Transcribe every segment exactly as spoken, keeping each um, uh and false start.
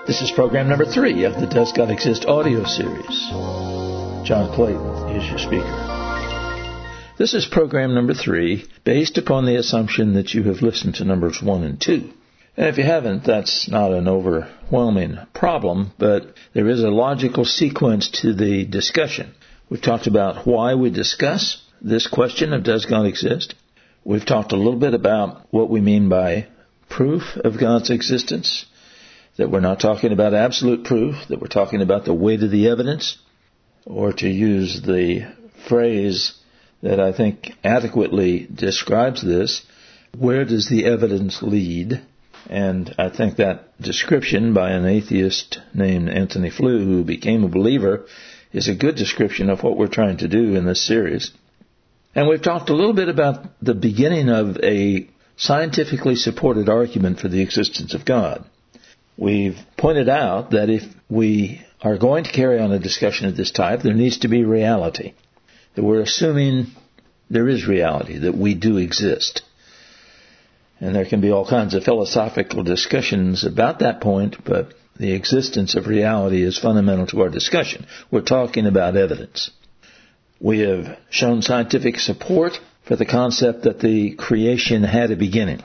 This is program number three of the Does God Exist audio series. John Clayton is your speaker. This is program number three, based upon the assumption that you have listened to numbers one and two. And if you haven't, that's not an overwhelming problem, but there is a logical sequence to the discussion. We've talked about why we discuss this question of does God exist. We've talked a little bit about what we mean by proof of God's existence, that we're not talking about absolute proof, that we're talking about the weight of the evidence, or to use the phrase that I think adequately describes this, where does the evidence lead? And I think that description by an atheist named Antony Flew, who became a believer, is a good description of what we're trying to do in this series. And we've talked a little bit about the beginning of a scientifically supported argument for the existence of God. We've pointed out that if we are going to carry on a discussion of this type, there needs to be reality. That we're assuming there is reality, that we do exist. And there can be all kinds of philosophical discussions about that point, but the existence of reality is fundamental to our discussion. We're talking about evidence. We have shown scientific support for the concept that the creation had a beginning.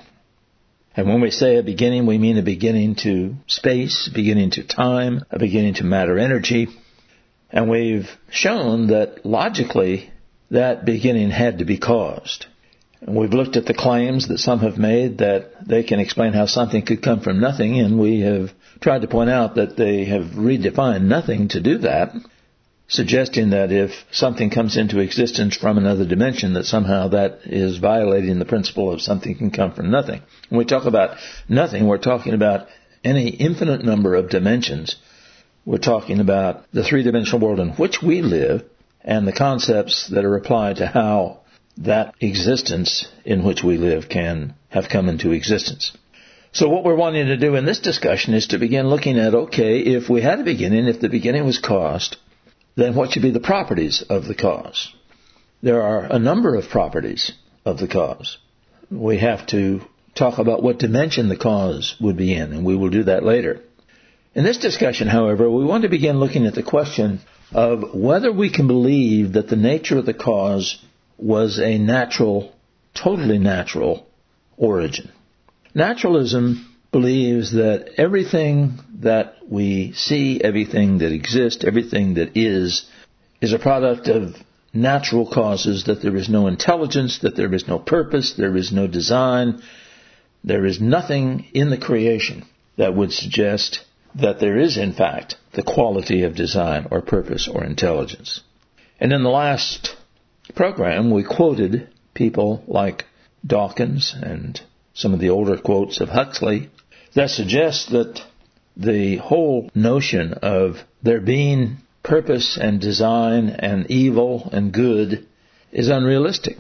And when we say a beginning, we mean a beginning to space, a beginning to time, a beginning to matter-energy. And we've shown that logically that beginning had to be caused. And we've looked at the claims that some have made that they can explain how something could come from nothing, and we have tried to point out that they have redefined nothing to do that, suggesting that if something comes into existence from another dimension, that somehow that is violating the principle of something can come from nothing. When we talk about nothing, we're talking about any infinite number of dimensions. We're talking about the three-dimensional world in which we live and the concepts that are applied to how that existence in which we live can have come into existence. So what we're wanting to do in this discussion is to begin looking at, okay, if we had a beginning, if the beginning was caused, then what should be the properties of the cause? There are a number of properties of the cause. We have to talk about what dimension the cause would be in, and we will do that later. In this discussion, however, we want to begin looking at the question of whether we can believe that the nature of the cause was a natural, totally natural origin. Naturalism believes that everything that we see, everything that exists, everything that is, is a product of natural causes, that there is no intelligence, that there is no purpose, there is no design, there is nothing in the creation that would suggest that there is, in fact, the quality of design or purpose or intelligence. And in the last program, we quoted people like Dawkins and some of the older quotes of Huxley that suggest that the whole notion of there being purpose and design and evil and good is unrealistic.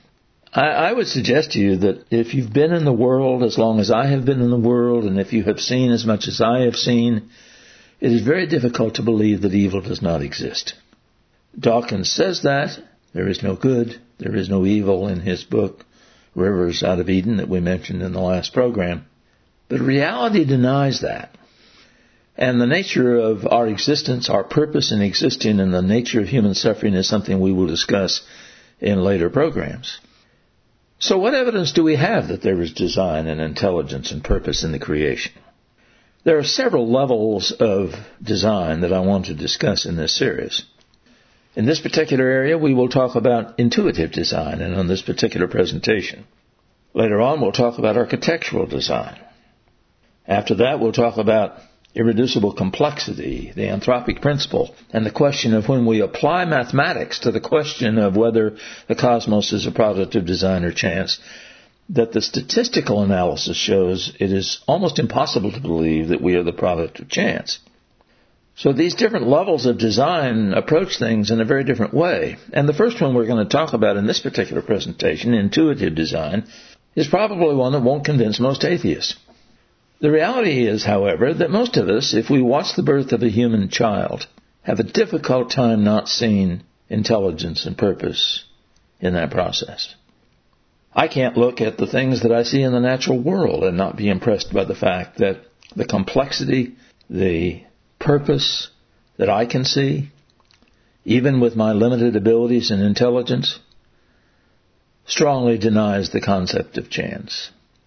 I, I would suggest to you that if you've been in the world as long as I have been in the world, and if you have seen as much as I have seen, it is very difficult to believe that evil does not exist. Dawkins says that. There is no good, there is no evil in his book, Rivers Out of Eden, that we mentioned in the last program. But reality denies that. And the nature of our existence, our purpose in existing, and the nature of human suffering is something we will discuss in later programs. So what evidence do we have that there is design and intelligence and purpose in the creation? There are several levels of design that I want to discuss in this series. In this particular area, we will talk about intuitive design, and on this particular presentation. Later on, we'll talk about architectural design. After that, we'll talk about irreducible complexity, the anthropic principle, and the question of when we apply mathematics to the question of whether the cosmos is a product of design or chance, that the statistical analysis shows it is almost impossible to believe that we are the product of chance. So these different levels of design approach things in a very different way. And the first one we're going to talk about in this particular presentation, intuitive design, is probably one that won't convince most atheists. The reality is, however, that most of us, if we watch the birth of a human child, have a difficult time not seeing intelligence and purpose in that process. I can't look at the things that I see in the natural world and not be impressed by the fact that the complexity, the purpose that I can see, even with my limited abilities and intelligence, strongly denies the concept of chance.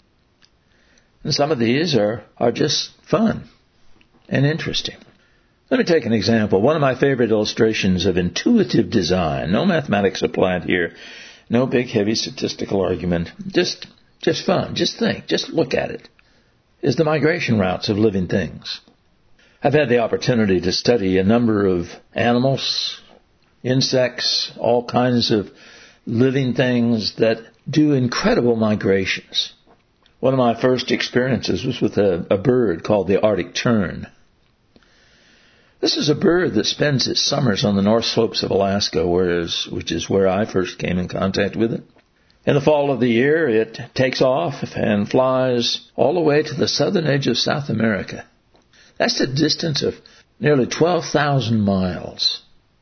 And some of these are, are just fun and interesting. Let me take an example. One of my favorite illustrations of intuitive design, no mathematics applied here, no big heavy statistical argument, just just fun, just think, just look at it, is the migration routes of living things. I've had the opportunity to study a number of animals, insects, all kinds of living things that do incredible migrations. One of my first experiences was with a, a bird called the Arctic tern. This is a bird that spends its summers on the north slopes of Alaska, whereas, which is where I first came in contact with it. In the fall of the year, it takes off and flies all the way to the southern edge of South America. That's a distance of nearly twelve thousand miles,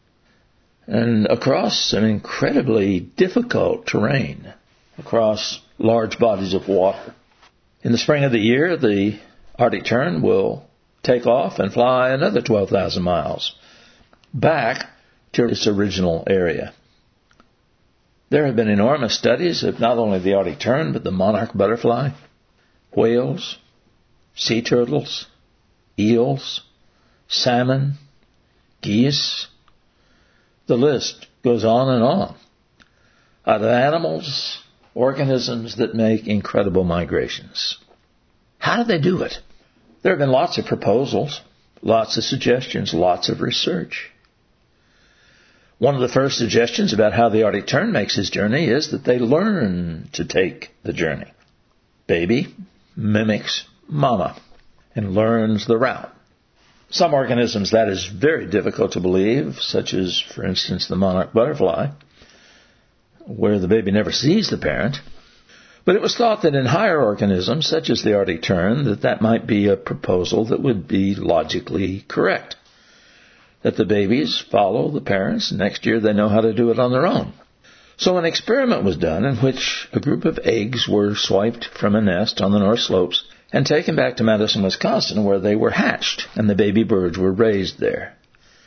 and across some incredibly difficult terrain, across large bodies of water. In the spring of the year, the Arctic tern will take off and fly another twelve thousand miles back to its original area. There have been enormous studies of not only the Arctic tern, but the monarch butterfly, whales, sea turtles, eels, salmon, geese. The list goes on and on of animals, organisms that make incredible migrations. How do they do it? There have been lots of proposals, lots of suggestions, lots of research. One of the first suggestions about how the Arctic tern makes his journey is that they learn to take the journey. Baby mimics mama and learns the route. Some organisms that is very difficult to believe, such as, for instance, the monarch butterfly, where the baby never sees the parent. But it was thought that in higher organisms, such as the Arctic tern, that that might be a proposal that would be logically correct. That the babies follow the parents, and next year they know how to do it on their own. So an experiment was done in which a group of eggs were swiped from a nest on the North Slopes and taken back to Madison, Wisconsin, where they were hatched, and the baby birds were raised there.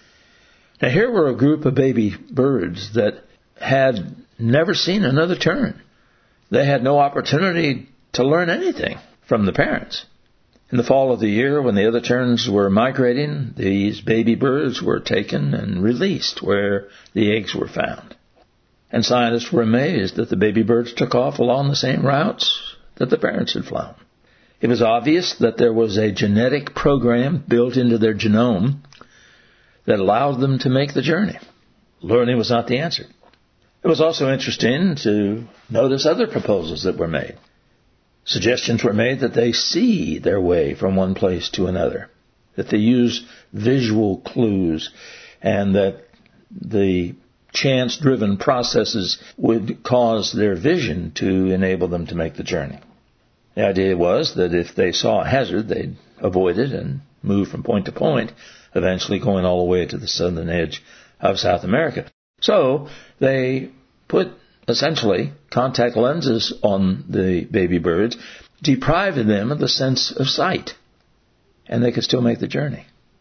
Now here were a group of baby birds that had never seen another tern. They had no opportunity to learn anything from the parents. In the fall of the year, when the other terns were migrating, these baby birds were taken and released where the eggs were found. And scientists were amazed that the baby birds took off along the same routes that the parents had flown. It was obvious that there was a genetic program built into their genome that allowed them to make the journey. Learning was not the answer. It was also interesting to notice other proposals that were made. Suggestions were made that they see their way from one place to another, that they use visual clues, and that the chance-driven processes would cause their vision to enable them to make the journey. The idea was that if they saw a hazard, they'd avoid it and move from point to point, eventually going all the way to the southern edge of South America. So they put essentially contact lenses on the baby birds, depriving them of the sense of sight, and they could still make the journey.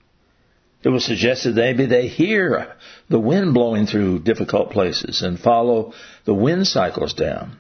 It was suggested maybe they hear the wind blowing through difficult places and follow the wind cycles down.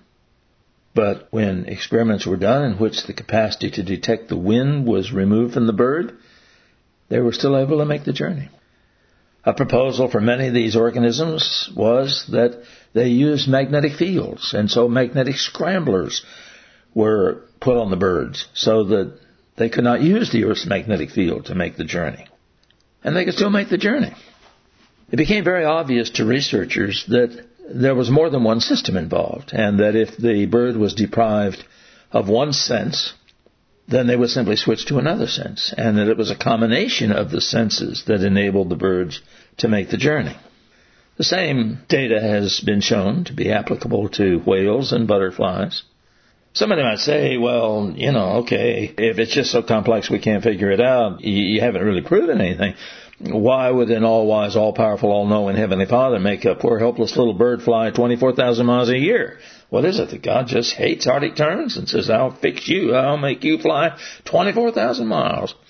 But when experiments were done in which the capacity to detect the wind was removed from the bird, they were still able to make the journey. A proposal for many of these organisms was that they used magnetic fields, and so magnetic scramblers were put on the birds so that they could not use the Earth's magnetic field to make the journey. And they could still make the journey. It became very obvious to researchers that there was more than one system involved, and that if the bird was deprived of one sense, then they would simply switch to another sense, and that it was a combination of the senses that enabled the birds to make the journey. The same data has been shown to be applicable to whales and butterflies. Somebody might say, well, you know, okay, if it's just so complex we can't figure it out, you haven't really proven anything. Why would an all-wise, all-powerful, all-knowing Heavenly Father make a poor, helpless little bird fly twenty-four thousand miles a year? What is it, that God just hates Arctic terns and says, I'll fix you, I'll make you fly twenty-four thousand miles?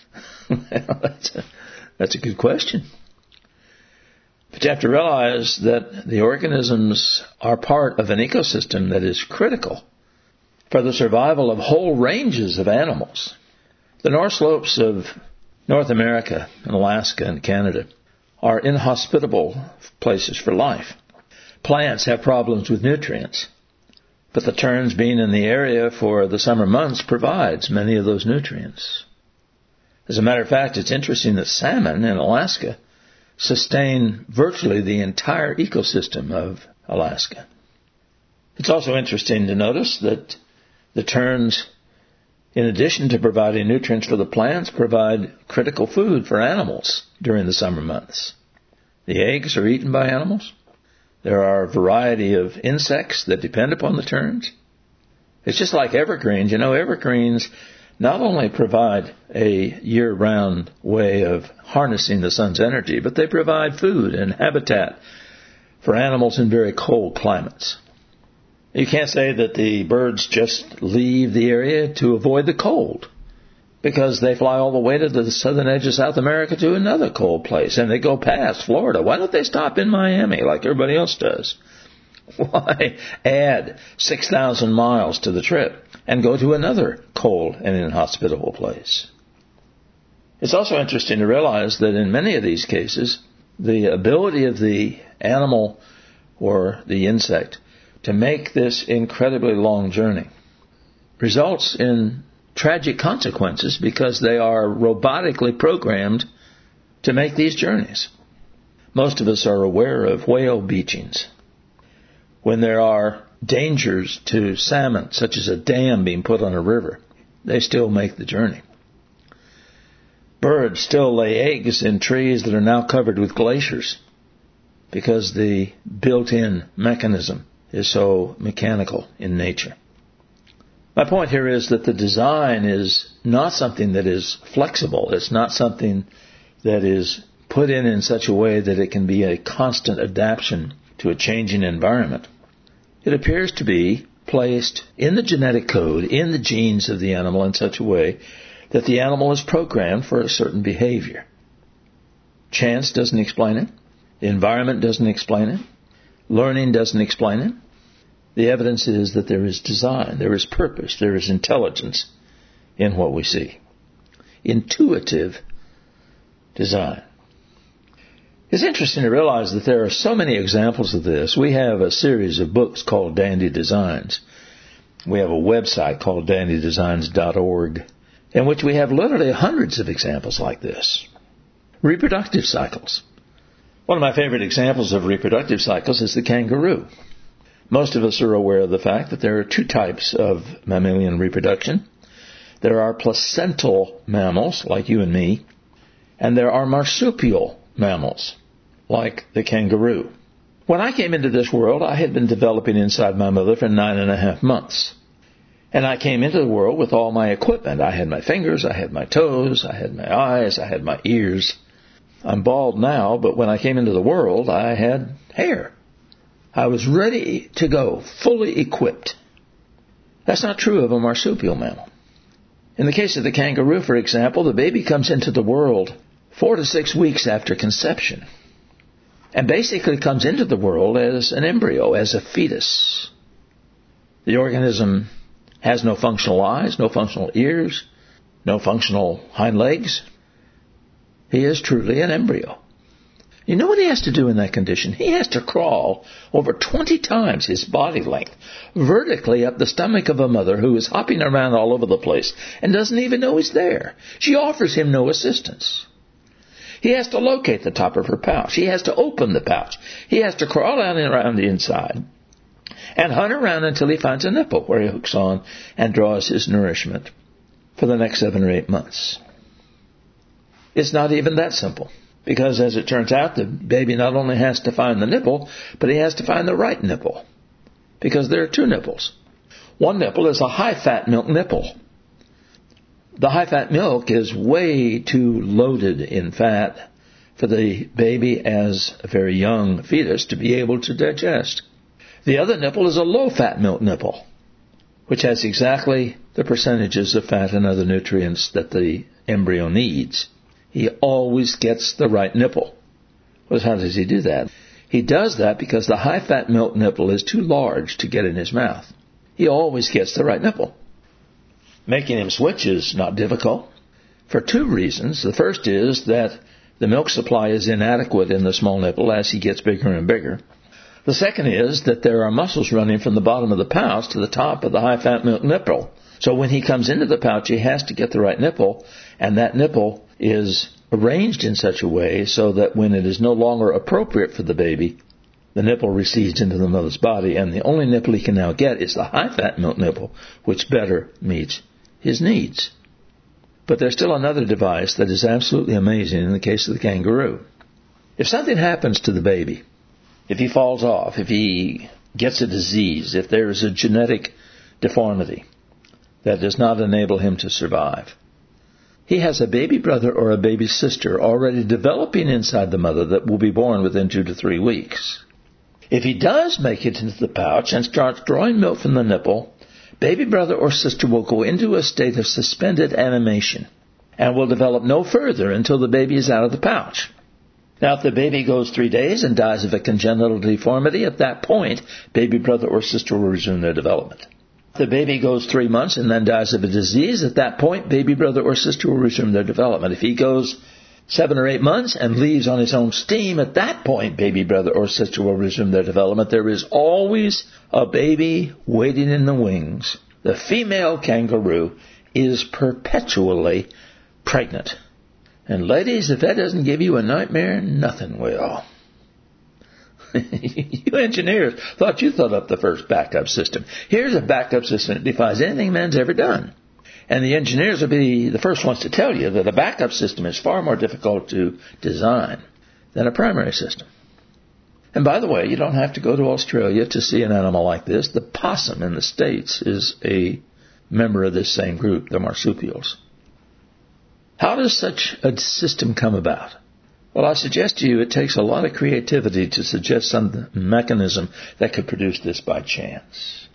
Well, that's a, that's a good question. But you have to realize that the organisms are part of an ecosystem that is critical for the survival of whole ranges of animals. The North Slopes of North America and Alaska and Canada are inhospitable places for life. Plants have problems with nutrients, but the terns being in the area for the summer months provides many of those nutrients. As a matter of fact, it's interesting that salmon in Alaska sustain virtually the entire ecosystem of Alaska. It's also interesting to notice that the terns, in addition to providing nutrients for the plants, provide critical food for animals during the summer months. The eggs are eaten by animals. There are a variety of insects that depend upon the terns. It's just like evergreens. You know, evergreens not only provide a year-round way of harnessing the sun's energy, but they provide food and habitat for animals in very cold climates. You can't say that the birds just leave the area to avoid the cold, because they fly all the way to the southern edge of South America to another cold place, and they go past Florida. Why don't they stop in Miami like everybody else does? Why add six thousand miles to the trip and go to another cold and inhospitable place? It's also interesting to realize that in many of these cases, the ability of the animal or the insect to make this incredibly long journey results in tragic consequences, because they are robotically programmed to make these journeys. Most of us are aware of whale beachings. When there are dangers to salmon, such as a dam being put on a river, they still make the journey. Birds still lay eggs in trees that are now covered with glaciers, because the built-in mechanism is so mechanical in nature. My point here is that the design is not something that is flexible. It's not something that is put in in such a way that it can be a constant adaptation to a changing environment. It appears to be placed in the genetic code, in the genes of the animal, in such a way that the animal is programmed for a certain behavior. Chance doesn't explain it. The environment doesn't explain it. Learning doesn't explain it. The evidence is that there is design, there is purpose, there is intelligence in what we see. Intuitive design. It's interesting to realize that there are so many examples of this. We have a series of books called Dandy Designs. We have a website called dandy designs dot org, in which we have literally hundreds of examples like this. Reproductive cycles. One of my favorite examples of reproductive cycles is the kangaroo. Most of us are aware of the fact that there are two types of mammalian reproduction. There are placental mammals, like you and me, and there are marsupial mammals, like the kangaroo. When I came into this world, I had been developing inside my mother for nine and a half months. And I came into the world with all my equipment. I had my fingers, I had my toes, I had my eyes, I had my ears. I'm bald now, but when I came into the world, I had hair. I was ready to go, fully equipped. That's not true of a marsupial mammal. In the case of the kangaroo, for example, the baby comes into the world four to six weeks after conception, and basically comes into the world as an embryo, as a fetus. The organism has no functional eyes, no functional ears, no functional hind legs. He is truly an embryo. You know what he has to do in that condition? He has to crawl over twenty times his body length vertically up the stomach of a mother who is hopping around all over the place and doesn't even know he's there. She offers him no assistance. He has to locate the top of her pouch. He has to open the pouch. He has to crawl down and around the inside and hunt around until he finds a nipple where he hooks on and draws his nourishment for the next seven or eight months. It's not even that simple. Because as it turns out, the baby not only has to find the nipple, but he has to find the right nipple. Because there are two nipples. One nipple is a high-fat milk nipple. The high-fat milk is way too loaded in fat for the baby as a very young fetus to be able to digest. The other nipple is a low-fat milk nipple, which has exactly the percentages of fat and other nutrients that the embryo needs. he always gets the right nipple. Well, how does he do that? He does that because the high-fat milk nipple is too large to get in his mouth. He always gets the right nipple. Making him switch is not difficult for two reasons. The first is that the milk supply is inadequate in the small nipple as he gets bigger and bigger. The second is that there are muscles running from the bottom of the pouch to the top of the high-fat milk nipple. So when he comes into the pouch, he has to get the right nipple, and that nipple is arranged in such a way so that when it is no longer appropriate for the baby, the nipple recedes into the mother's body, and the only nipple he can now get is the high-fat milk nipple, which better meets his needs. But there's still another device that is absolutely amazing in the case of the kangaroo. If something happens to the baby, if he falls off, if he gets a disease, if there is a genetic deformity that does not enable him to survive, he has a baby brother or a baby sister already developing inside the mother that will be born within two to three weeks. If he does make it into the pouch and starts drawing milk from the nipple, baby brother or sister will go into a state of suspended animation and will develop no further until the baby is out of the pouch. Now, if the baby goes three days and dies of a congenital deformity, at that point, baby brother or sister will resume their development. If the baby goes three months and then dies of a disease, at that point, baby brother or sister will resume their development. If he goes seven or eight months and leaves on his own steam, at that point, baby brother or sister will resume their development. There is always a baby waiting in the wings. The female kangaroo is perpetually pregnant. And ladies, if that doesn't give you a nightmare, nothing will. You engineers thought you thought up the first backup system. Here's a backup system that defies anything man's ever done. And the engineers will be the first ones to tell you that a backup system is far more difficult to design than a primary system. And by the way, you don't have to go to Australia to see an animal like this. The possum in the States is a member of this same group, the marsupials. How does such a system come about? Well, I suggest to you it takes a lot of creativity to suggest some mechanism that could produce this by chance.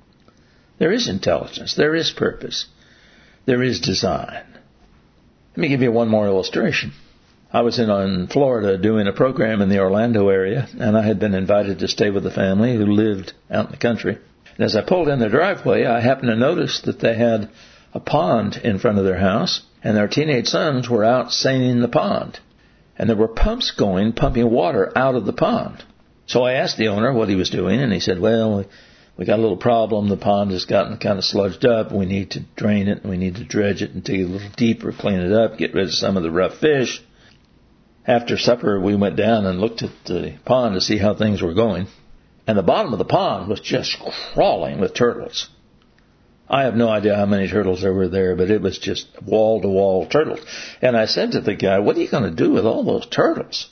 There is intelligence. There is purpose. There is design. Let me give you one more illustration. I was in, in Florida doing a program in the Orlando area, and I had been invited to stay with a family who lived out in the country. And as I pulled in the driveway, I happened to notice that they had a pond in front of their house, and their teenage sons were out seining the pond. And there were pumps going, pumping water out of the pond. So I asked the owner what he was doing, and he said, well, we got a little problem. The pond has gotten kind of sludged up. We need to drain it, and we need to dredge it and dig it a little deeper, clean it up, get rid of some of the rough fish. After supper, we went down and looked at the pond to see how things were going. And the bottom of the pond was just crawling with turtles. I have no idea how many turtles there were there, but it was just wall-to-wall turtles. And I said to the guy, what are you going to do with all those turtles?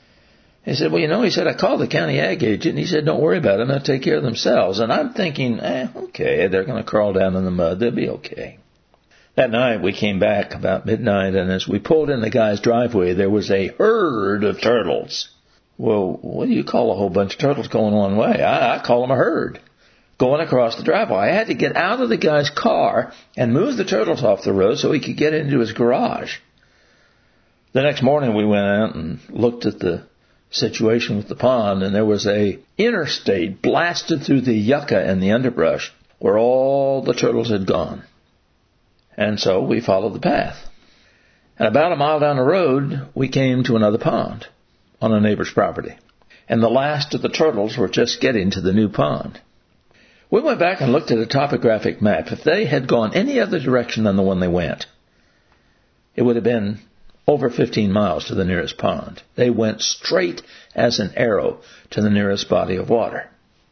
He said, well, you know, he said, I called the county ag agent, and he said, don't worry about it, they'll take care of themselves. And I'm thinking, eh, okay, they're going to crawl down in the mud, they'll be okay. That night, we came back about midnight, and as we pulled in the guy's driveway, there was a herd of turtles. Well, what do you call a whole bunch of turtles going one way? I, I call them a herd. Going across the driveway. I had to get out of the guy's car and move the turtles off the road so he could get into his garage. The next morning we went out and looked at the situation with the pond, and there was a interstate blasted through the yucca and the underbrush where all the turtles had gone. And so we followed the path. And about a mile down the road, we came to another pond on a neighbor's property. And the last of the turtles were just getting to the new pond. We went back and looked at a topographic map. If they had gone any other direction than the one they went, it would have been over fifteen miles to the nearest pond. They went straight as an arrow to the nearest body of water.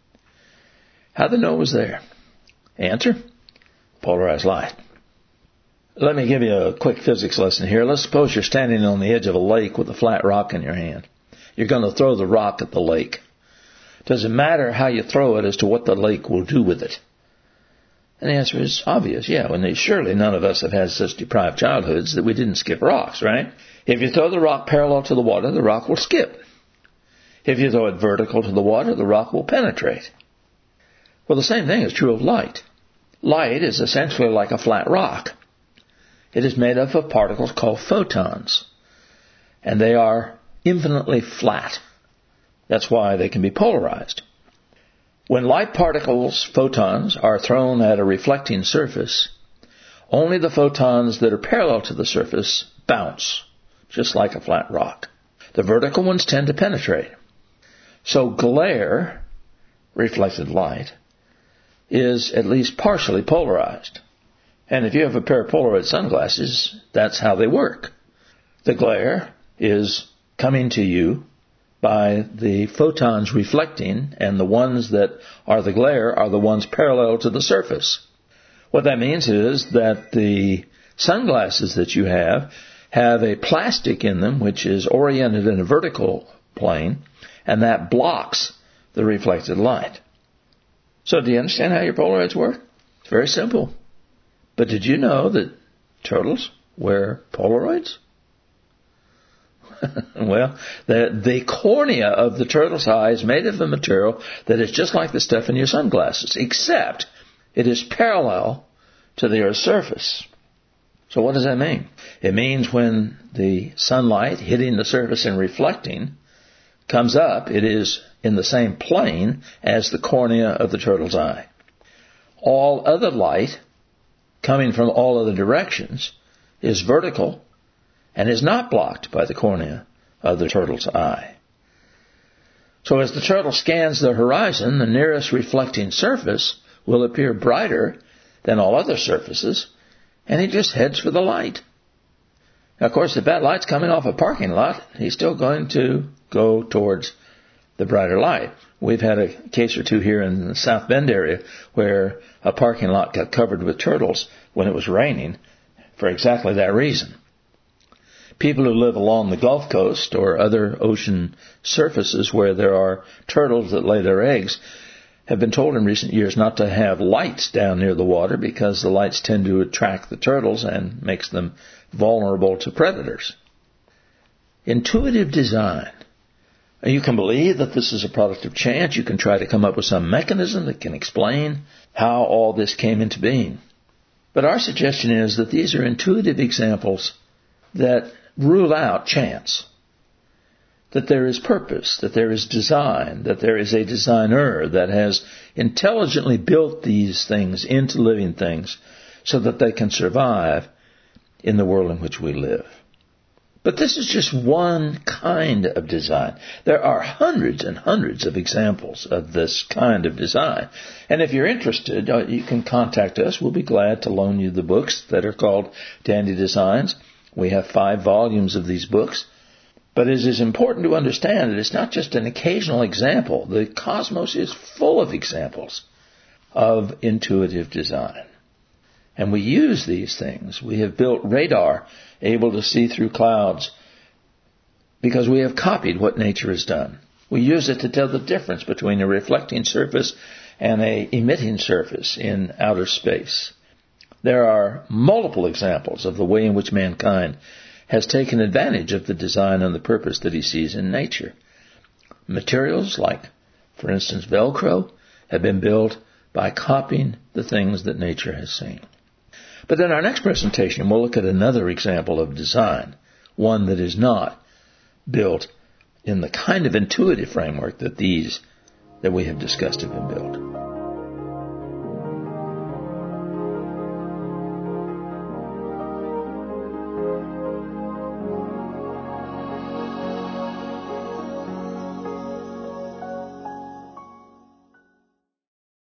How did they know it was there? Answer, polarized light. Let me give you a quick physics lesson here. Let's suppose you're standing on the edge of a lake with a flat rock in your hand. You're going to throw the rock at the lake. Does it matter how you throw it as to what the lake will do with it? And the answer is obvious, yeah. And surely none of us have had such deprived childhoods that we didn't skip rocks, right? If you throw the rock parallel to the water, the rock will skip. If you throw it vertical to the water, the rock will penetrate. Well, the same thing is true of light. Light is essentially like a flat rock. It is made up of particles called photons. and they are infinitely flat. That's why they can be polarized. When light particles, photons, are thrown at a reflecting surface, only the photons that are parallel to the surface bounce, just like a flat rock. The vertical ones tend to penetrate. So glare, reflected light, is at least partially polarized. And if you have a pair of Polaroid sunglasses, that's how they work. The glare is coming to you by the photons reflecting, and the ones that are the glare are the ones parallel to the surface. What that means is that the sunglasses that you have have a plastic in them which is oriented in a vertical plane, and that blocks the reflected light. So do you understand how your Polaroids work? It's very simple. But did you know that turtles wear Polaroids? Well, the, the cornea of the turtle's eye is made of a material that is just like the stuff in your sunglasses, except it is parallel to the Earth's surface. So what does that mean? It means when the sunlight hitting the surface and reflecting comes up, it is in the same plane as the cornea of the turtle's eye. All other light coming from all other directions is vertical and is not blocked by the cornea of the turtle's eye. So as the turtle scans the horizon, the nearest reflecting surface will appear brighter than all other surfaces, and he just heads for the light. Now, of course, if that light's coming off a parking lot, he's still going to go towards the brighter light. We've had a case or two here in the South Bend area where a parking lot got covered with turtles when it was raining for exactly that reason. People who live along the Gulf Coast or other ocean surfaces where there are turtles that lay their eggs have been told in recent years not to have lights down near the water because the lights tend to attract the turtles and makes them vulnerable to predators. Intuitive design. You can believe that this is a product of chance. You can try to come up with some mechanism that can explain how all this came into being. But our suggestion is that these are intuitive examples that rule out chance, that there is purpose, that there is design, that there is a designer that has intelligently built these things into living things so that they can survive in the world in which we live. But this is just one kind of design. There are hundreds and hundreds of examples of this kind of design. And if you're interested, you can contact us. We'll be glad to loan you the books that are called Dandy Designs. We have five volumes of these books. But it is important to understand that it's not just an occasional example. The cosmos is full of examples of intuitive design. And we use these things. We have built radar able to see through clouds because we have copied what nature has done. We use it to tell the difference between a reflecting surface and an emitting surface in outer space. There are multiple examples of the way in which mankind has taken advantage of the design and the purpose that he sees in nature. Materials like, for instance, Velcro have been built by copying the things that nature has seen. But in our next presentation, we'll look at another example of design, one that is not built in the kind of intuitive framework that these that we have discussed have been built.